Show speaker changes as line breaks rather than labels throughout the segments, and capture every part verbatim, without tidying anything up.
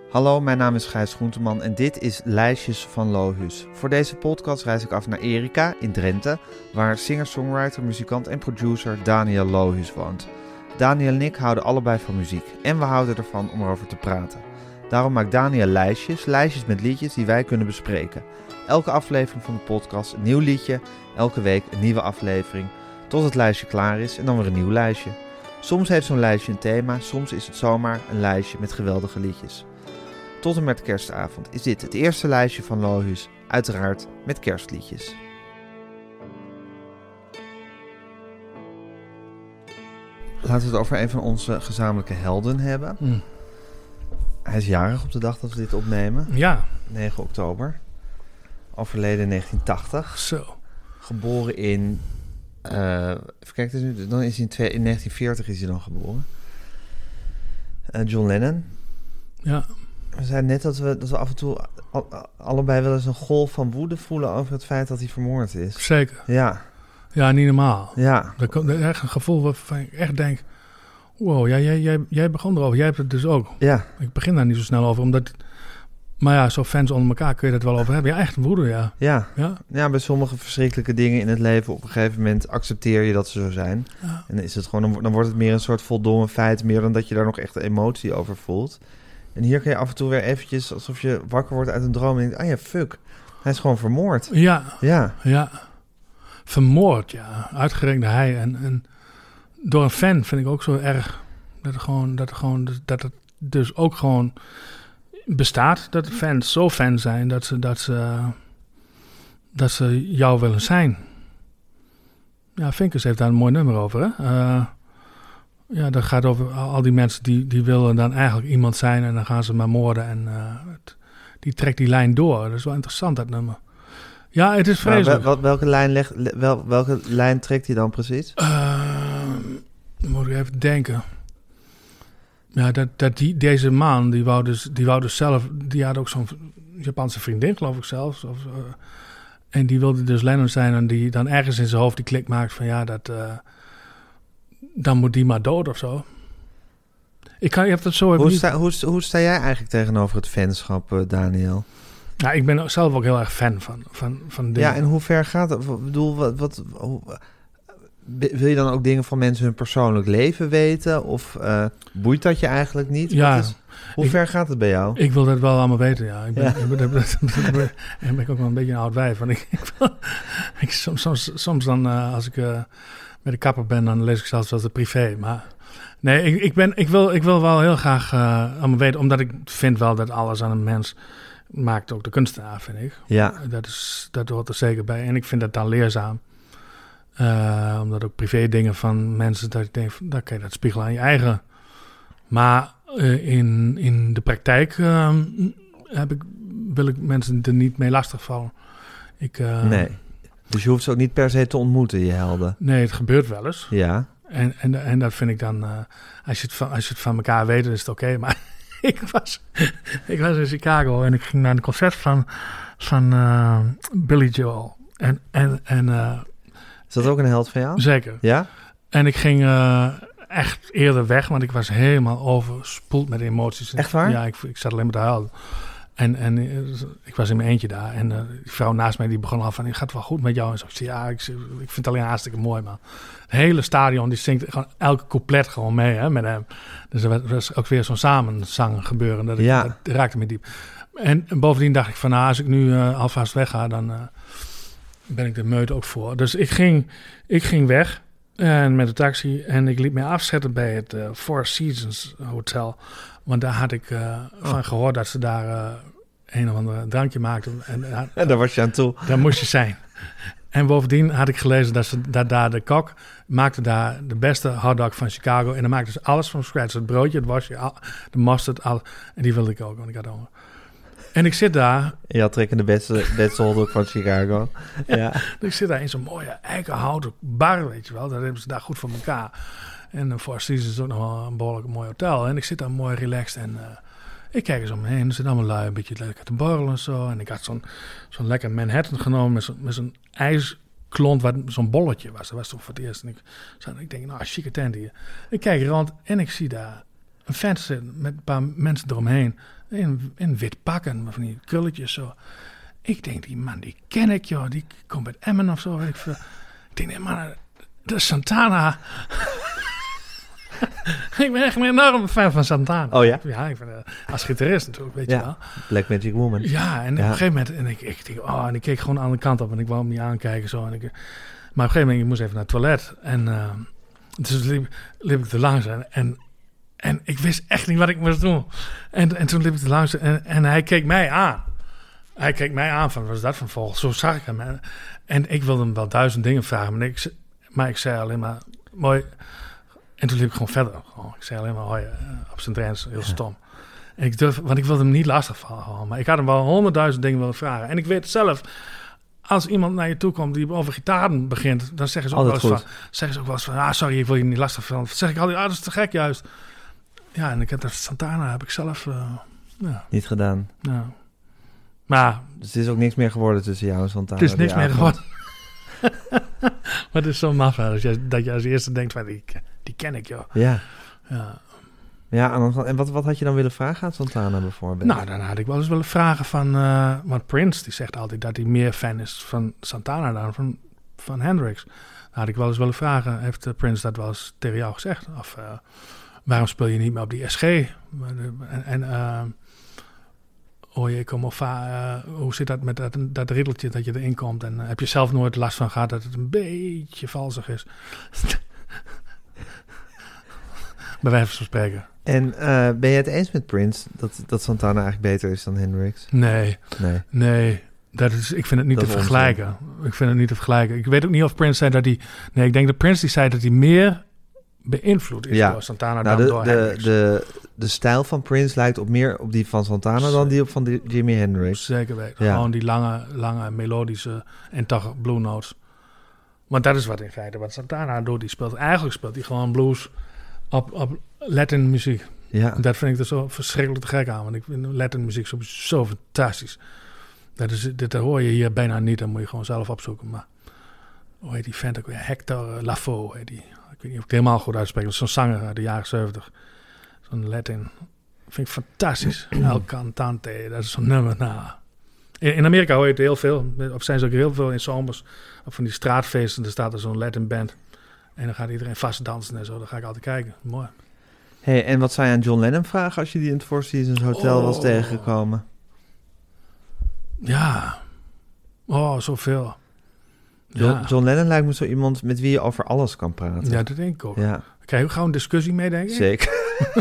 Hallo, mijn naam is Gijs Groenteman en dit is Lijstjes van Lohuus. Voor deze podcast reis ik af naar Erika in Drenthe, waar singer-songwriter, muzikant en producer Daniel Lohuus woont. Daniel en ik houden allebei van muziek en we houden ervan om erover te praten. Daarom maakt Daniel lijstjes, lijstjes met liedjes die wij kunnen bespreken. Elke aflevering van de podcast een nieuw liedje, elke week een nieuwe aflevering, tot het lijstje klaar is en dan weer een nieuw lijstje. Soms heeft zo'n lijstje een thema, soms is het zomaar een lijstje met geweldige liedjes. Tot en met kerstavond is dit het eerste lijstje van Lohuus, uiteraard met kerstliedjes. Laten we het over een van onze gezamenlijke helden hebben. Mm. Hij is jarig op de dag dat we dit opnemen.
Ja.
negen oktober. Overleden in negentien tachtig.
Zo.
Geboren in... Uh, even kijken, dan is hij in, twee, in negentien veertig is hij dan geboren. Uh, John Lennon.
Ja.
We zeiden net dat we, dat we af en toe al, allebei wel eens een golf van woede voelen over het feit dat hij vermoord is.
Zeker.
Ja.
Ja, niet normaal.
Ja.
Dat komt echt een gevoel waarvan ik echt denk, wow, jij, jij, jij, jij begon erover, jij hebt het dus ook.
Ja.
Ik begin daar niet zo snel over, omdat... Maar ja, zo fans onder elkaar kun je dat wel over hebben. Ja, echt een woede, ja.
Ja.
Ja.
Ja, bij sommige verschrikkelijke dingen in het leven op een gegeven moment accepteer je dat ze zo zijn.
Ja.
En dan is het gewoon, dan wordt het meer een soort voldongen feit, meer dan dat je daar nog echt emotie over voelt. En hier kun je af en toe weer eventjes, alsof je wakker wordt uit een droom en denkt, ah ja, fuck, hij is gewoon vermoord.
Ja.
Ja.
Ja. Vermoord, ja. Uitgerekend hij. En, en door een fan vind ik ook zo erg dat het gewoon, dat het gewoon, dat het dus ook gewoon bestaat. Dat de fans zo fan zijn dat ze, dat ze, dat ze jou willen zijn. Ja, Vinkers heeft daar een mooi nummer over, hè. Uh, ja, dat gaat over al die mensen die, die willen dan eigenlijk iemand zijn en dan gaan ze maar moorden. En uh, het, die trekt die lijn door. Dat is wel interessant, dat nummer. Ja, het is vreselijk.
Wel, welke, lijn leg, wel, welke lijn trekt hij dan precies?
Uh, dan moet ik even denken. Ja, dat, dat die, deze man, die wou, dus, die wou dus zelf... Die had ook zo'n Japanse vriendin, geloof ik zelfs. Of, uh, en die wilde dus Lennon zijn en die dan ergens in zijn hoofd die klik maakt van... Ja, dat... Uh, dan moet die maar dood of zo. Ik kan, je hebt het zo
hoe,
niet...
sta, hoe, hoe sta jij eigenlijk tegenover het fanschap, uh, Daniel?
Ja, ik ben zelf ook heel erg fan van, van, van dingen.
Ja, en hoe ver gaat het? Ik bedoel, wat, wat, hoe, wil je dan ook dingen van mensen hun persoonlijk leven weten? Of uh, boeit dat je eigenlijk niet?
Ja.
Is, hoe ik, ver gaat het bij jou?
Ik wil dat wel allemaal weten, ja. Ik ben, ja. ik ben, ik ben, ik ben, ik ben ook wel een beetje een oud wijf. Want ik, ik, wil, ik, soms, soms, soms dan, uh, als ik uh, met de kapper ben, dan lees ik zelfs wel de privé. Maar nee, ik, ik, ben, ik, wil, ik wil wel heel graag uh, allemaal weten. Omdat ik vind wel dat alles aan een mens... maakt ook de kunstenaar, vind ik.
Ja.
Dat, is, dat hoort er zeker bij. En ik vind dat dan leerzaam. Uh, omdat ook privé dingen van mensen... dat ik denk, dan kan je dat spiegelen aan je eigen. Maar uh, in, in de praktijk uh, heb ik, wil ik mensen er niet mee lastigvallen. Ik, uh,
nee. Dus je hoeft ze ook niet per se te ontmoeten, je helden.
Nee, het gebeurt wel eens.
Ja.
En, en, en dat vind ik dan... Uh, als, je het van, als je het van elkaar weet, dan is het oké. Okay, maar... Ik was, ik was in Chicago en ik ging naar een concert van, van uh, Billy Joel. En, en, en, uh,
is dat ook een held van jou?
Zeker.
Ja?
En ik ging uh, echt eerder weg, want ik was helemaal overspoeld met emoties.
Echt waar?
Ja, ik, ik zat alleen maar te huilen. En, en ik was in mijn eentje daar. En uh, die vrouw naast mij die begon al van, het gaat wel goed met jou. En zo, ik zei, ja, ik, ik vind het alleen hartstikke mooi, man. Het hele stadion, die zingt gewoon elke couplet gewoon mee, hè, met hem. Dus er was ook weer zo'n samenzang gebeuren. Dat, ik,
ja.
dat raakte me diep. En, en bovendien dacht ik van, nou, als ik nu uh, alvast wegga, dan uh, ben ik de meute ook voor. Dus ik ging, ik ging weg en met de taxi en ik liet mij afzetten bij het uh, Four Seasons Hotel. Want daar had ik uh, oh. van gehoord dat ze daar uh, een of ander drankje maakten. En, uh,
en daar was je aan toe.
Daar moest je zijn. En bovendien had ik gelezen dat ze dat daar de kok maakte daar de beste hotdog van Chicago. En dan maakte ze alles van scratch. Het broodje, het wasje, de mustard, al, en die wilde ik ook, want ik had honger. En ik zit daar...
Je had trekken de beste, beste hotdog van Chicago. Ja.
ja. Ik zit daar in zo'n mooie eikenhouten bar, weet je wel. Dat hebben ze daar goed voor elkaar. En de Four Seasons is ook nog wel een behoorlijk mooi hotel. En ik zit daar mooi relaxed en... Uh, ik kijk eens om me heen. Er zitten allemaal lui een beetje lekker te borrelen en zo. En ik had zo'n, zo'n lekker Manhattan genomen met, zo, met zo'n ijsklont, wat zo'n bolletje was. Dat was toch voor het eerst. En ik, zo, ik denk, nou, chique tent hier. Ik kijk rond en ik zie daar een vent zitten met een paar mensen eromheen. In, in wit pakken, van die krulletjes zo. Ik denk, die man, die ken ik, joh. Die komt uit Emmen of zo. Weet ik, veel. Ik denk, nee, man, dat is Santana. Ik ben echt een enorme fan van Santana.
Oh ja?
Ja, ik ben, uh, als gitarist natuurlijk, weet
ja.
je wel.
Black Magic Woman.
Ja, en ja. op een gegeven moment... En ik, ik, denk, oh, en ik keek gewoon aan de kant op en ik wou hem niet aankijken. Zo, en ik, maar op een gegeven moment, ik moest even naar het toilet. En uh, dus liep, liep ik er langs en... en En ik wist echt niet wat ik moest doen. En, en toen liep ik te luisteren en, en hij keek mij aan. Hij keek mij aan van, wat is dat van vogel? Zo zag ik hem. En, en ik wilde hem wel duizend dingen vragen. Maar ik, maar ik zei alleen maar, mooi. En toen liep ik gewoon verder. Gewoon, ik zei alleen maar, hoi, op zijn Drents, heel stom. En ik durf, want ik wilde hem niet lastig vallen. Maar ik had hem wel honderdduizend dingen willen vragen. En ik weet zelf, als iemand naar je toe komt die over gitaren begint, dan zeggen ze ook
altijd
wel eens
goed.
van, zeggen ze ook wel eens van, ah, sorry, ik wil je niet lastig vallen. Dan zeg ik altijd, ah, dat is te gek juist. Ja, en ik heb dat Santana heb ik zelf uh, ja.
niet gedaan.
Ja. Maar
dus het is ook niks meer geworden tussen jou en Santana.
Het is niks meer
avond.
geworden. Maar het is zo maf dat je, dat je als eerste denkt van die, die ken ik joh.
Ja.
Ja.
Ja, en, dan, en wat, wat had je dan willen vragen aan Santana bijvoorbeeld?
Nou, dan had ik wel eens willen vragen van... Uh, want Prince, die zegt altijd dat hij meer fan is van Santana dan van, van Hendrix. Dan had ik wel eens willen vragen, heeft uh, Prince dat wel eens tegen jou gezegd? Of uh, waarom speel je niet meer op die S G? En, en uh, oh jee, kom of uh, hoe zit dat met dat, dat riddeltje dat je erin komt? En uh, heb je zelf nooit last van gehad dat het een beetje valsig is? Bij wijze van spreken.
En uh, ben je het eens met Prince dat, dat Santana eigenlijk beter is dan Hendrix?
Nee.
Nee.
Nee. Dat is, ik vind het niet
dat
te vergelijken. Ik vind het niet te vergelijken. Ik weet ook niet of Prince zei dat hij... Nee, ik denk dat Prince die zei dat hij meer beïnvloed is
ja.
door Santana
nou,
dan
de,
door
de,
Hendrix.
De, de stijl van Prince lijkt op meer op die van Santana
Zeker.
dan die op van die Jimi Hendrix.
Zeker weten.
Ja.
Gewoon die lange, lange melodische en toch blue notes. Want dat is wat in feite wat Santana doet. Die speelt, eigenlijk speelt hij gewoon blues op, op Latin muziek.
Ja.
Dat vind ik er zo verschrikkelijk te gek aan. Want ik vind Latin muziek zo, zo fantastisch. Dat, is, dat hoor je hier bijna niet. Dan moet je gewoon zelf opzoeken. Maar hoe heet die vent ook weer? Hector Lavoe heet die. Ik weet niet of ik het helemaal goed uitspreek. Dat is zo'n zanger uit de jaren zeventig. Zo'n Latin. Vind ik fantastisch. El Cantante. Dat is zo'n nummer. Nou, in, in Amerika hoor je het heel veel. Of zijn ze ook heel veel in zomers. Of van die straatfeesten. Er staat er zo'n Latin band. En dan gaat iedereen vast dansen en zo. Dan ga ik altijd kijken. Mooi.
Hey, en wat zou je aan John Lennon vragen als je die in het Four Seasons Hotel oh. was tegengekomen?
Ja. Oh, zoveel.
John,
ja.
John Lennon lijkt me zo iemand met wie je over alles kan praten.
Ja, dat denk ik ook.
Ja.
Dan krijg je ook gewoon een discussie mee, denk ik.
Zeker.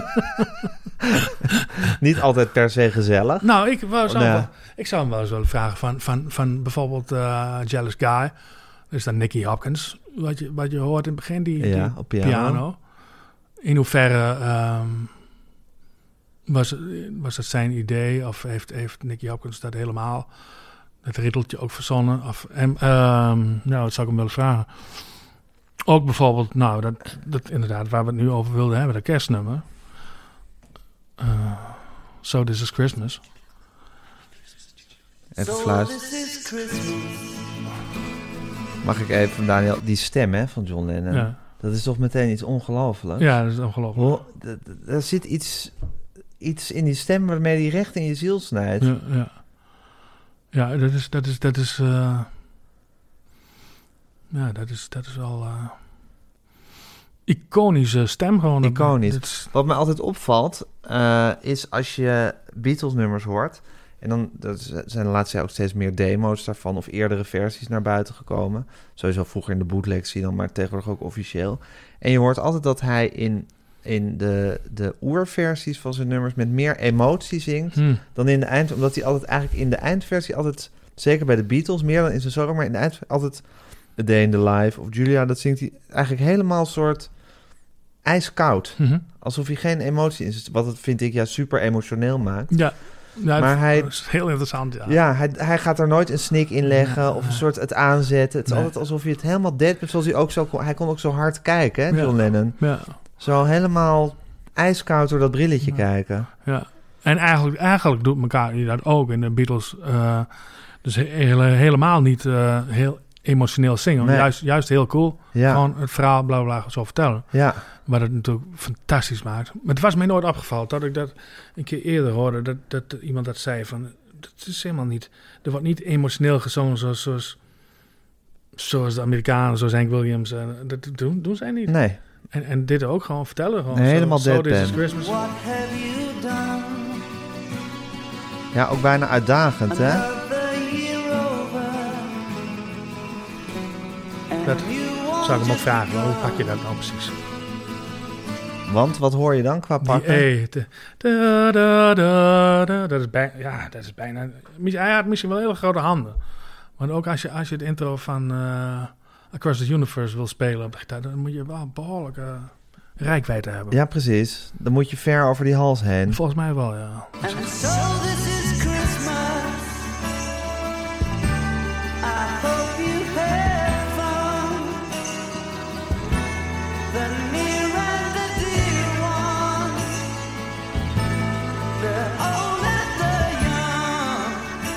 Niet altijd per se gezellig.
Nou, ik, wou, zou,
nee.
wel, ik zou hem wel eens willen vragen van, van, van bijvoorbeeld uh, Jealous Guy. Dus dan Nicky Hopkins, wat je, wat je hoort in het begin, die,
ja,
die
op piano.
piano. In hoeverre um, was, was het zijn idee of heeft, heeft Nicky Hopkins dat helemaal, het riddeltje ook verzonnen? Of, en, um, nou, dat zou ik hem willen vragen. Ook bijvoorbeeld, nou, dat, dat inderdaad, waar we het nu over wilden hebben, dat kerstnummer. Uh, So This Is Christmas.
Even fluiten. Mag ik even, Daniel, die stem hè, van John Lennon.
Ja.
Dat is toch meteen iets ongelooflijks?
Ja, dat is ongelooflijk.
Er zit iets, iets in die stem waarmee die recht in je ziel snijdt.
Ja, ja. ja dat is, dat is, dat is, uh, ja, dat is, dat is wel uh, iconische stem gewoon.
Iconisch.
Is...
Wat mij altijd opvalt, uh, is als je Beatles-nummers hoort. En dan dat zijn de laatste jaar ook steeds meer demo's daarvan of eerdere versies naar buiten gekomen. Sowieso vroeger in de bootlegs zie dan, maar tegenwoordig ook officieel. En je hoort altijd dat hij in, in de, de oerversies van zijn nummers met meer emotie zingt hmm. dan in de eind. Omdat hij altijd eigenlijk in de eindversie altijd, zeker bij de Beatles, meer dan in zijn solo, maar in de eind altijd A Day in the Life of Julia, dat zingt hij eigenlijk helemaal soort ijskoud. Mm-hmm. Alsof hij geen emotie in zit, wat het vind ik ja super emotioneel maakt.
Ja. Ja,
maar hij,
dat is heel interessant, ja.
Ja, hij, hij gaat er nooit een snik in leggen ja, of een soort het aanzetten. Het is
nee.
altijd alsof je het helemaal deed. Zoals hij ook zo kon. Hij kon ook zo hard kijken, hè, John
ja.
Lennon.
Ja.
Zo helemaal ijskoud door dat brilletje
ja.
kijken.
Ja, en eigenlijk, eigenlijk doet McCartney dat ook in de Beatles. Uh, dus he, hele, helemaal niet uh, heel emotioneel zingen.
Nee.
Juist, juist heel cool.
Ja.
Gewoon het verhaal bla bla zo vertellen.
Ja.
Wat het natuurlijk fantastisch maakt. Maar het was mij nooit opgevallen. Dat ik dat een keer eerder hoorde. Dat, dat iemand dat zei van... Dat is helemaal niet... Er wordt niet emotioneel gezongen zoals... zoals Zoals de Amerikanen, zoals Hank Williams. Uh, dat doen, doen zij niet.
Nee.
En, en dit ook gewoon vertellen. Gewoon
Nee, helemaal
zo, so
deadpan.
This is Christmas.
What have you done?
Ja, ook bijna uitdagend, hè?
Another year over. And
Dat
you want
zou ik hem ook
to
vragen.
go.
Hoe pak je dat nou precies?
Want wat hoor je dan qua
Die
pakken?
E. de- da, da, da, da, dat is bijna... Ja, dat is bijna... Hij had misschien wel hele grote handen. Maar ook als je, als je het intro van uh, Across the Universe wil spelen op de gitaar, dan moet je wel een behoorlijke rijkwijde hebben.
Ja, precies. Dan moet je ver over die hals heen.
Volgens mij wel, ja.
And so this is Christmas. I hope you had fun. The near and the dear ones. The old and the young.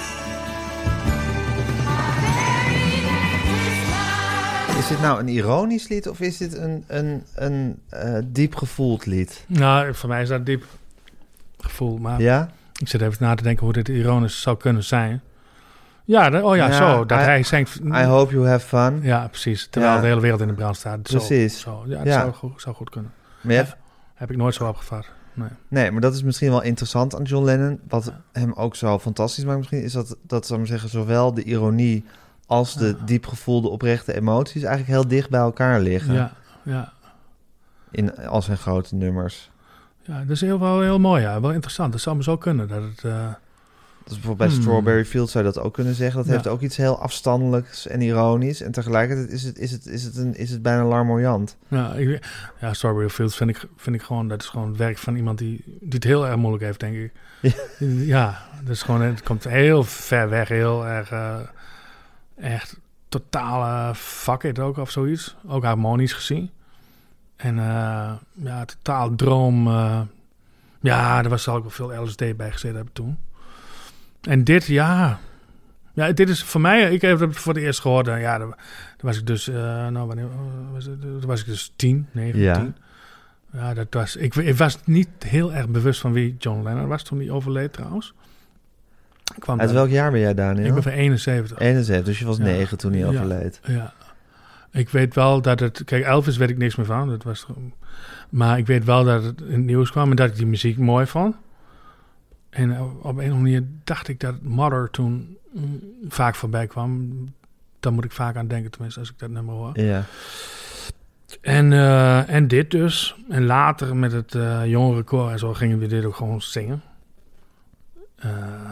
Is dit nou een ironisch lied of is dit een, een, een uh, diep gevoeld lied?
Nou, voor mij is dat diep gevoel. Maar
Ja?
ik zit even na te denken hoe dit ironisch zou kunnen zijn. Ja, dat, oh ja,
Ja,
zo. Dat
I-
hij zingt...
I hope you have fun.
Ja, precies. Terwijl
Ja.
de hele wereld in de brand staat. Zo,
Precies.
Zo. Ja, dat
Ja.
Zou, goed, zou goed kunnen.
Maar je hebt-
Heb ik nooit zo opgevat. Nee.
nee, maar dat is misschien wel interessant aan John Lennon. Wat hem ook zo fantastisch maakt misschien... is dat, dat zou ik maar zeggen, zowel de ironie als de
Ja.
diep gevoelde oprechte emoties... eigenlijk heel dicht bij elkaar liggen.
Ja, ja.
In al zijn grote nummers.
Ja, dat is heel, wel heel mooi. Ja. Wel interessant. Dat zou me zo kunnen. Dat het, uh,
Dus bijvoorbeeld bij
Hmm.
Strawberry Fields zou je dat ook kunnen zeggen. Dat
Ja.
heeft ook iets heel afstandelijks en ironisch. En tegelijkertijd is het, is het, is het, een, is het bijna larmoyant.
ja, ik, ja, Strawberry Fields vind ik, vind ik gewoon... Dat is gewoon het werk van iemand die, die het heel erg moeilijk heeft, denk ik.
Ja.
Ja, dat is gewoon... Het komt heel ver weg. Heel erg... Uh, echt totale fuck it ook of zoiets. Ook harmonisch gezien. En uh, ja, totaal droom... Uh, ja, er was zal ook wel veel L S D bij gezeten hebben toen. En dit, ja... Ja, dit is voor mij... Ik heb het voor het eerst gehoord. Uh, ja, dan was ik dus... Uh, nou, wanneer uh, was het? Toen was ik dus tien, negen,
Ja.
tien. Ja, dat was... Ik, ik was niet heel erg bewust van wie John Lennon was toen hij overleed trouwens. Ik kwam
Uit
daar-
welk jaar ben jij, Daniel?
Ik ben van eenenzeventig.
eenenzeventig, dus je was
Ja.
negen toen hij
Ja.
overleed.
Ja. Ik weet wel dat het... Kijk, Elvis weet ik niks meer van. Dat was, gewoon- maar ik weet wel dat het in het nieuws kwam en dat ik die muziek mooi vond. En op op een of andere manier dacht ik dat Mother toen mm, vaak voorbij kwam. Daar moet ik vaak aan denken, tenminste, als ik dat nummer hoor.
Ja.
En, uh, en dit dus. En later met het uh, jongerenkoor en zo gingen we dit ook gewoon zingen. Uh,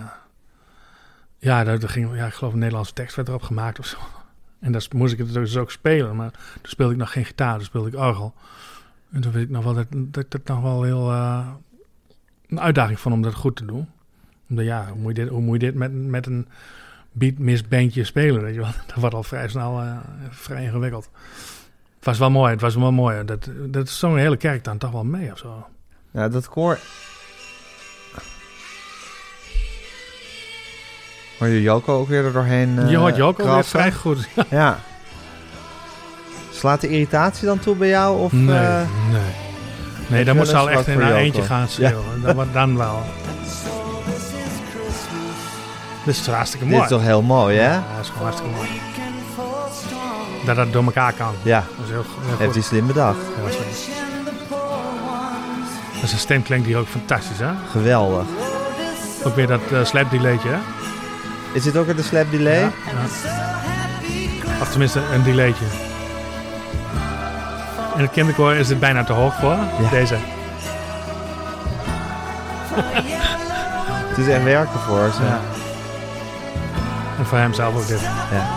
ja, daar, daar ging, ja, ik geloof een Nederlandse tekst werd erop gemaakt of zo. En daar moest ik het dus ook spelen. Maar toen speelde ik nog geen gitaar, toen speelde ik orgel. En toen weet ik nog wel dat, dat ik dat nog wel heel... Uh, een uitdaging vond om dat goed te doen. Omdat ja, hoe moet je dit, hoe moet je dit met, met een beatmis bandje spelen, weet je wel? Dat wordt al vrij snel uh, vrij ingewikkeld. Het was wel mooi, het was wel mooi. Dat, dat zong een hele kerk dan toch wel mee of zo.
Ja, dat koor... Hoor je Joko ook weer er doorheen uh,
Je hoort Joko weer
krassen?
vrij goed.
Ja. Slaat de irritatie dan toe bij jou? Of,
Nee,
uh,
nee. Nee,
je
dan moet ze
wel
al
eens
echt
wat
in
voor
haar
Joko?
eentje gaan schreeuwen. Dan, wordt- dan wel.
So this is Christmas.
Dit is hartstikke
dit
mooi.
is toch heel mooi, hè?
Ja, dat is gewoon hartstikke mooi.
Weekend for strong.
Dat dat door elkaar kan.
Ja,
Dat is heel, heel goed.
heeft hij slim bedacht.
Ja, dat is
Rich and the poor ones.
En zijn stem klinkt hier ook fantastisch, hè?
Geweldig.
Ook weer dat uh, slapdelaytje, hè?
Is dit ook weer de slap delay?
Ja,
And
ja.
so happy Christmas.
Of tenminste, een delaytje. In het kinderkoor is dit bijna te hoog voor.
Ja.
Deze.
Het is echt werken voor ze.
Ja. En voor hem zelf ook dit.
Ja.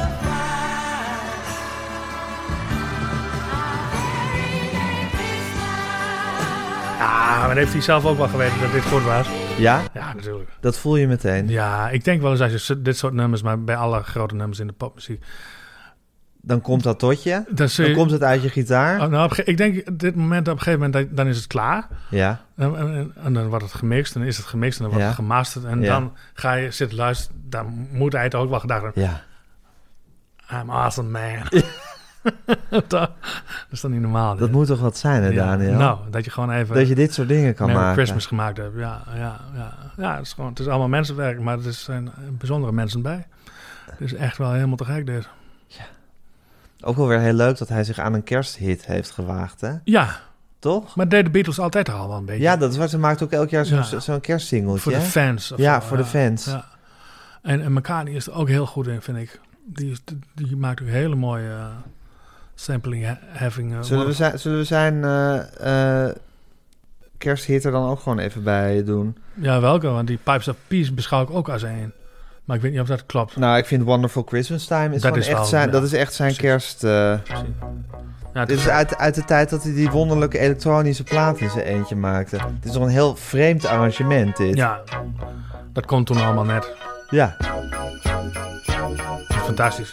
Ja, maar heeft hij zelf ook wel geweten dat dit goed was.
Ja,
Ja, natuurlijk.
dat voel je meteen.
Ja, ik denk wel eens als je dit soort nummers, maar bij alle grote nummers in de popmuziek.
Dan komt dat tot je.
Dan, zul je,
Dan komt het uit je gitaar.
oh, nou, op ge- ik denk op dit moment, op een gegeven moment, dat- dan is het klaar.
Ja,
En, en, en dan wordt het gemixt, en dan is het gemixt, en dan wordt
Ja.
het gemasterd. En
Ja.
dan ga je zitten luisteren, dan moet hij het ook wel gedacht hebben.
ja.
I'm awesome, man. dat, dat is dan niet normaal.
Dat moet toch wat zijn, hè,
ja,
Daniel?
Nou, dat je gewoon even...
Dat je dit soort dingen kan
Merry
maken.
Christmas gemaakt hebt. Ja, ja, ja. ja het, is gewoon, het is allemaal mensenwerk, maar er zijn bijzondere mensen bij. Het is echt wel helemaal te gek, dit.
Ja. Ook wel weer heel leuk dat hij zich aan een kersthit heeft gewaagd, hè?
Ja.
Toch?
Maar deden de Beatles altijd al wel een beetje.
Ja, dat is waar. Ze maakt ook elk jaar zo'n,
Ja.
zo'n kerstsingeltje.
Voor de fans. Of
Ja,
zo,
voor de fans.
Ja. En, en McCartney is er ook heel goed in, vind ik. Die, is, die maakt ook hele mooie uh, sampling ha- having. Uh,
Zullen we zijn, zullen we zijn uh, uh, kersthit er dan ook gewoon even bij doen?
Ja, welke? Want die Pipes of Peace beschouw ik ook als één. Maar ik weet niet of dat klopt.
Nou, ik vind Wonderful Christmas Time is
Dat
gewoon
is
echt
wel,
zijn,
ja.
dat is echt zijn
Precies.
kerst. Uh,
Ja, het
dit is uit, uit de tijd dat hij die wonderlijke elektronische plaat in zijn eentje maakte. Het is toch een heel vreemd arrangement, dit.
Ja, dat kon toen allemaal net.
Ja.
Fantastisch.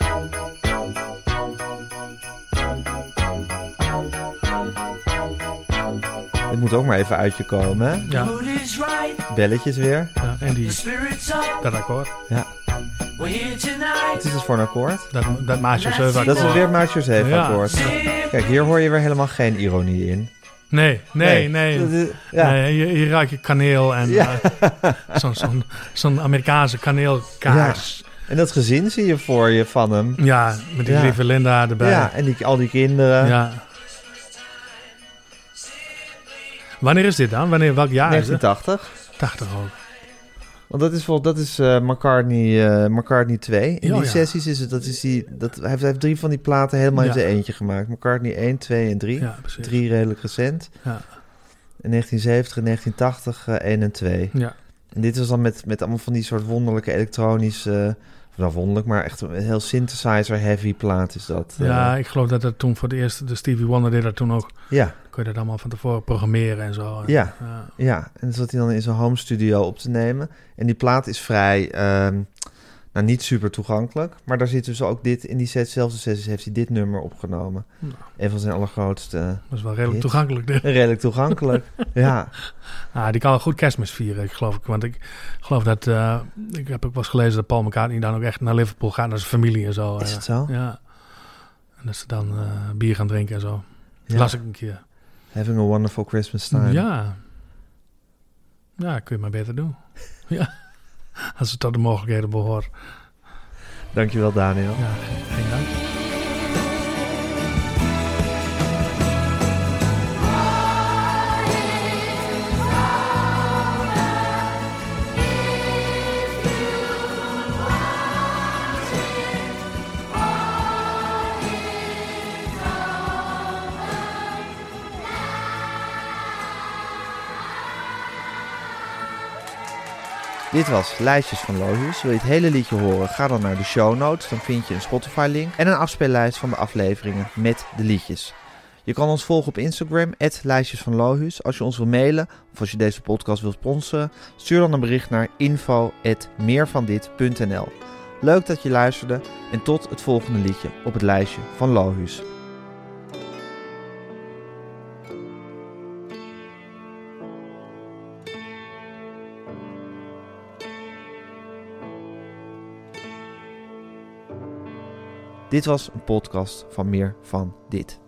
Het moet ook maar even uit je komen, hè?
Ja,
Mood is right,
Belletjes weer.
ja en die,
the spirit's up.
dat akkoord.
Ja.
We're here
Wat
tonight.
is het voor een akkoord?
Dat, dat maatje zeven
Dat is
akkoord.
weer het Maatje zeven
Ja.
akkoord. Kijk, hier hoor je weer helemaal geen ironie in.
Nee, nee, nee.
Dat is- ja.
nee hier, hier ruik je kaneel en
Ja.
uh, zo'n zo'n zo'n Amerikaanse kaneelkaars.
En dat gezin zie je voor je van hem.
Ja, met die
Ja.
lieve Linda erbij.
Ja, en die, al die kinderen.
Ja. Wanneer is dit dan? Wanneer, welk jaar is
negentien
het?
tachtig.
tachtig ook.
Want dat is, vol, dat is uh, McCartney, uh, McCartney twee. In
Oh,
die
ja.
sessies is het, dat is die, dat, hij, heeft, hij heeft drie van die platen helemaal in
Ja.
zijn eentje gemaakt. McCartney één, twee en drie.
Ja, precies.
Drie redelijk recent.
Ja.
In negentien zeventig en negentien tachtig uh, één en twee.
Ja.
En dit was dan met, met allemaal van die soort wonderlijke elektronische... Nou, wonderlijk, maar echt een heel synthesizer-heavy plaat is dat. Uh,
ja, ik geloof dat dat toen voor het eerst... De Stevie Wonder deed dat toen ook.
ja,
Kon je dat allemaal van tevoren programmeren en zo.
Ja.
Ja.
ja. En dan zat hij dan in zijn home studio op te nemen. En die plaat is vrij... Um, nou, niet super toegankelijk. Maar daar zit dus ook dit... In diezelfde sessies heeft hij dit nummer opgenomen.
Nou.
Een van zijn allergrootste...
Dat is wel redelijk
Hit.
toegankelijk. Dit.
Redelijk toegankelijk. Ja.
Ah, die kan wel goed kerstmis vieren, ik geloof ik. Want ik geloof dat... Uh, ik heb ook wel eens gelezen dat Paul McCartney dan ook echt naar Liverpool gaat. Naar zijn familie en zo.
Is
uh,
het zo?
Ja. En dat ze dan uh, bier gaan drinken en zo.
Ja.
Las ik een keer.
Having a wonderful Christmas time.
Ja. Ja, kun je maar beter doen. Ja. Als het tot de mogelijkheden behoort.
Dankjewel, Daniel.
Ja, geen, geen dank.
Dit was Lijstjes van Lohuus. Wil je het hele liedje horen? Ga dan naar de show notes. Dan vind je een Spotify-link en een afspeellijst van de afleveringen met de liedjes. Je kan ons volgen op Instagram, at Lijstjes van Lohuus. Als je ons wil mailen of als je deze podcast wilt sponsoren, stuur dan een bericht naar info at meervandit punt n l. Leuk dat je luisterde en tot het volgende liedje op het lijstje van Lohuus. Dit was een podcast van Meer van Dit.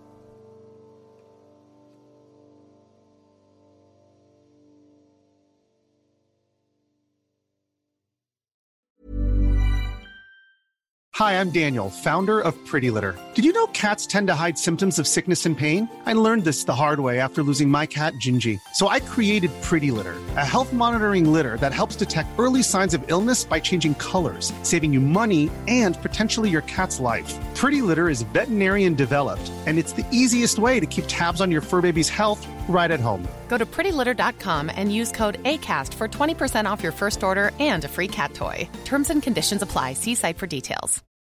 Hi, I'm Daniel, founder of Pretty Litter. Did you know cats tend to hide symptoms of sickness and pain? I learned this the hard way after losing my cat, Gingy. So I created Pretty Litter, a health monitoring litter that helps detect early signs of illness by changing colors, saving you money and potentially your cat's life. Pretty Litter is veterinarian developed, and it's the easiest way to keep tabs on your fur baby's health right at home.
Go to pretty litter dot com and use code ACAST for twenty percent off your first order and a free cat toy. Terms and conditions apply. See site for details.